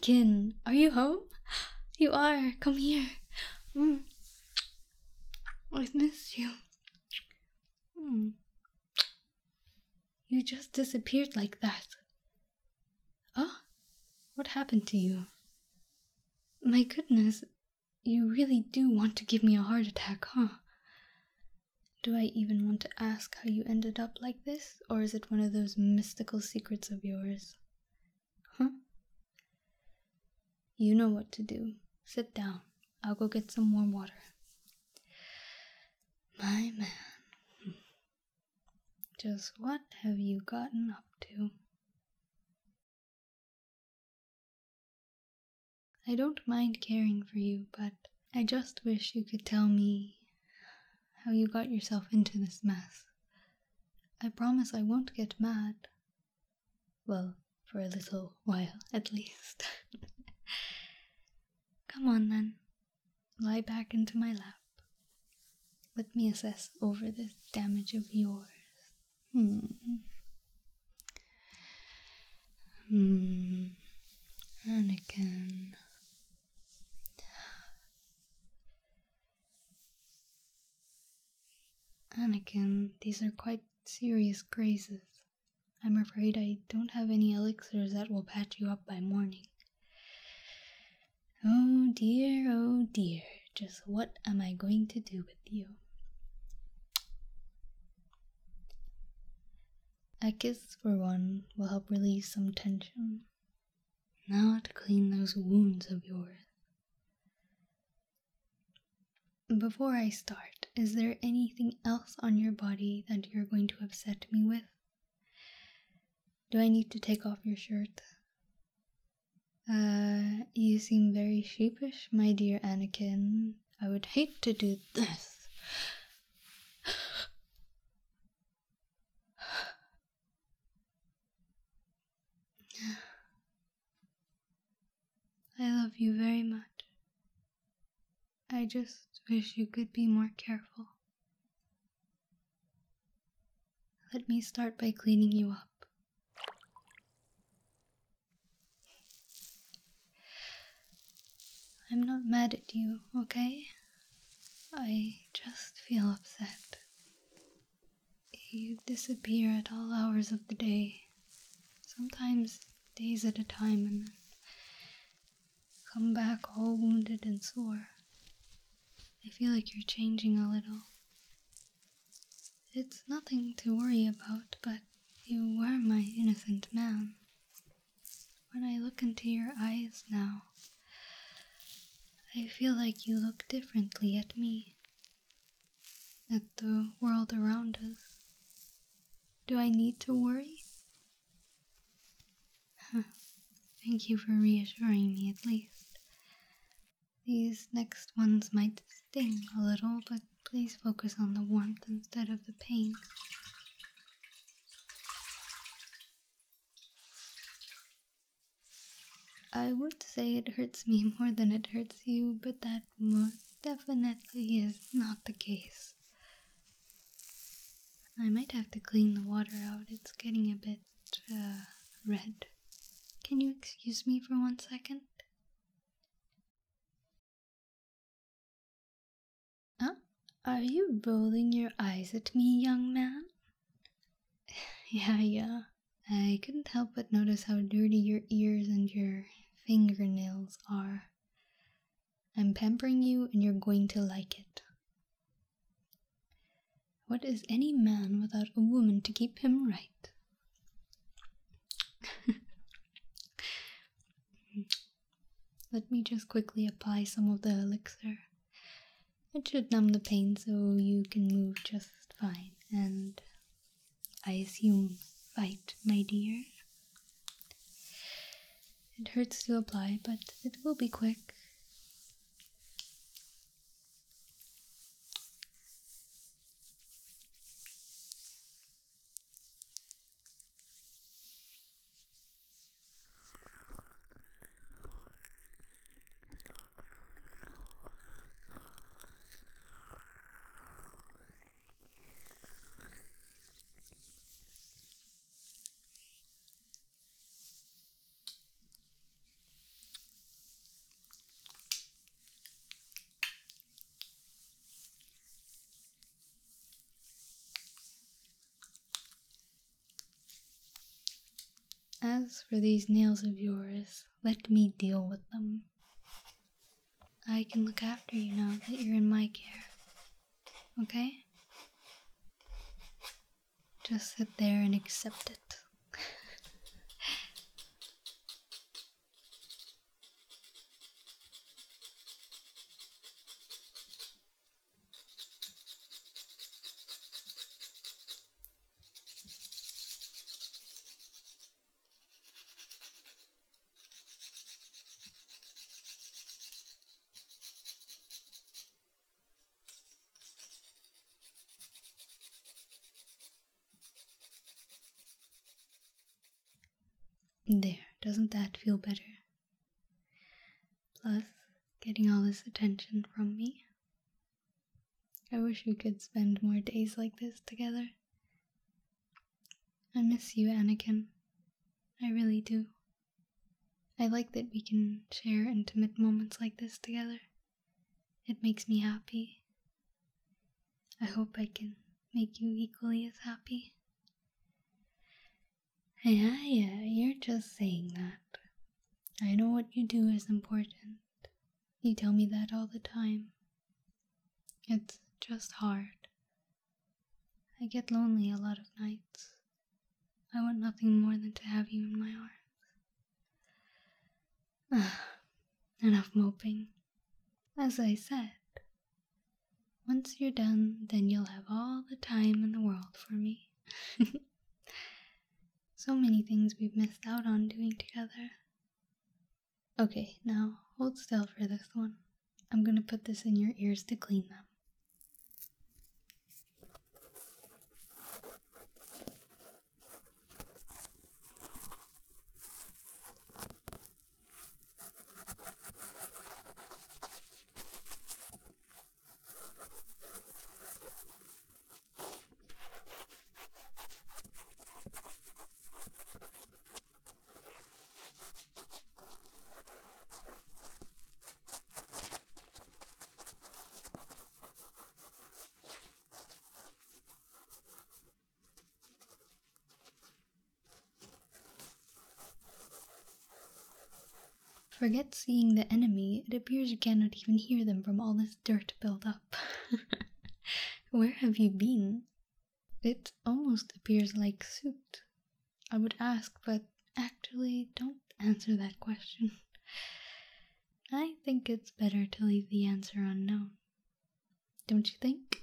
Anakin, are you home? You are. Come here. Mm. I've missed you. Mm. You just disappeared like that. Oh, what happened to you? My goodness, you really do want to give me a heart attack, huh? Do I even want to ask how you ended up like this, or is it one of those mystical secrets of yours? Huh? You know what to do. Sit down. I'll go get some more water. My man. Just what have you gotten up to? I don't mind caring for you, but I just wish you could tell me how you got yourself into this mess. I promise I won't get mad. Well, for a little while, at least. Come on, then. Lie back into my lap. Let me assess over this damage of yours. Anakin. Anakin, these are quite serious grazes. I'm afraid I don't have any elixirs that will patch you up by morning. Oh dear, just what am I going to do with you? A kiss, for one, will help relieve some tension. Now to clean those wounds of yours. Before I start, is there anything else on your body that you're going to upset me with? Do I need to take off your shirt? You seem very sheepish, my dear Anakin. I would hate to do this. I love you very much. I just wish you could be more careful. Let me start by cleaning you up. I'm not mad at you, okay? I just feel upset. You disappear at all hours of the day, sometimes days at a time, and then come back all wounded and sore. I feel like you're changing a little. It's nothing to worry about, but you were my innocent man. When I look into your eyes now, I feel like you look differently at me, at the world around us. Do I need to worry? Thank you for reassuring me at least. These next ones might sting a little, but please focus on the warmth instead of the pain. I would say it hurts me more than it hurts you, but that most definitely is not the case. I might have to clean the water out. It's getting a bit, red. Can you excuse me for 1 second? Huh? Are you rolling your eyes at me, young man? Yeah. I couldn't help but notice how dirty your ears and your fingernails are. I'm pampering you and you're going to like it. What is any man without a woman to keep him right? Let me just quickly apply some of the elixir. It should numb the pain so you can move just fine, and I assume fight, my dear. It hurts to apply, but it will be quick. As for these nails of yours, let me deal with them. I can look after you now that you're in my care. Okay? Just sit there and accept it. There, doesn't that feel better? Plus, getting all this attention from me. I wish we could spend more days like this together. I miss you, Anakin. I really do. I like that we can share intimate moments like this together. It makes me happy. I hope I can make you equally as happy. Yeah, you're just saying that. I know what you do is important. You tell me that all the time. It's just hard. I get lonely a lot of nights. I want nothing more than to have you in my arms. Enough moping. As I said, once you're done, then you'll have all the time in the world for me. So many things we've missed out on doing together. Okay, now hold still for this one. I'm gonna put this in your ears to clean them. Forget seeing the enemy, it appears you cannot even hear them from all this dirt built up. Where have you been? It almost appears like soot. I would ask, but actually don't answer that question. I think it's better to leave the answer unknown. Don't you think?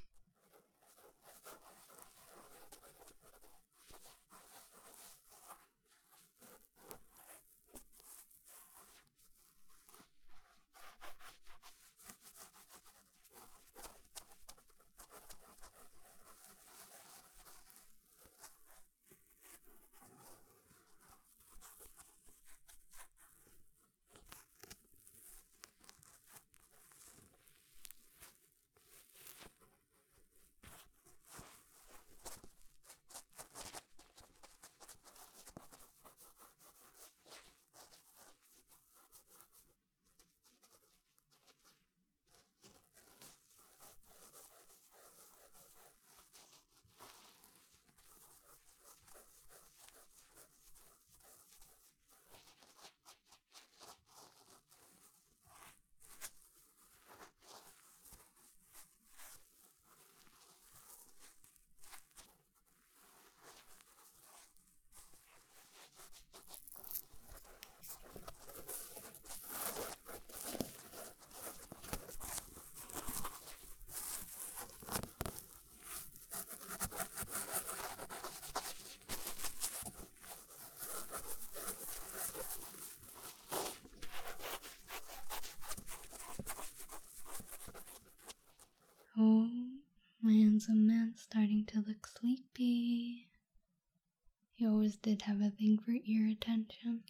Oh, my handsome man's starting to look sleepy. He always did have a thing for ear attention.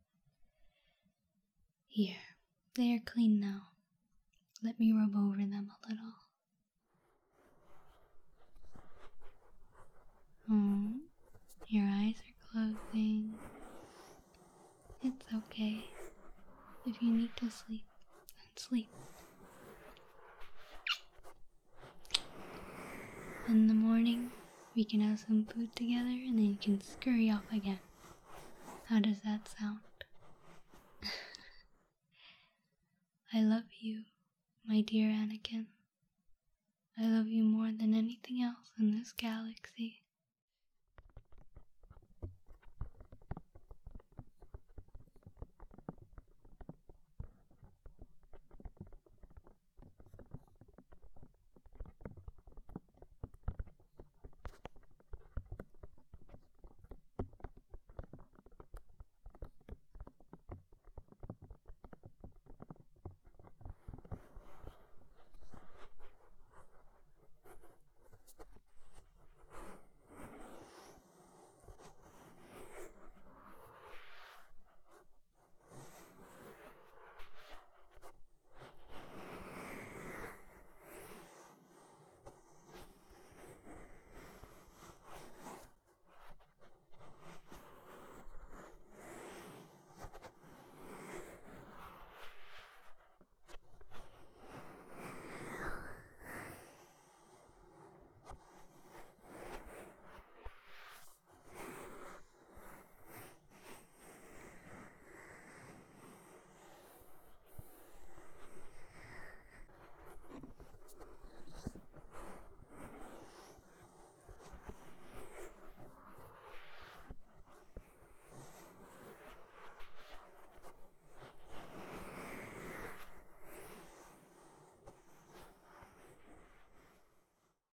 Here, they are clean now. Let me rub over them a little. Oh, your eyes are closing. It's okay. If you need to sleep, then sleep. In the morning, we can have some food together and then you can scurry off again. How does that sound? I love you, my dear Anakin. I love you more than anything else in this galaxy.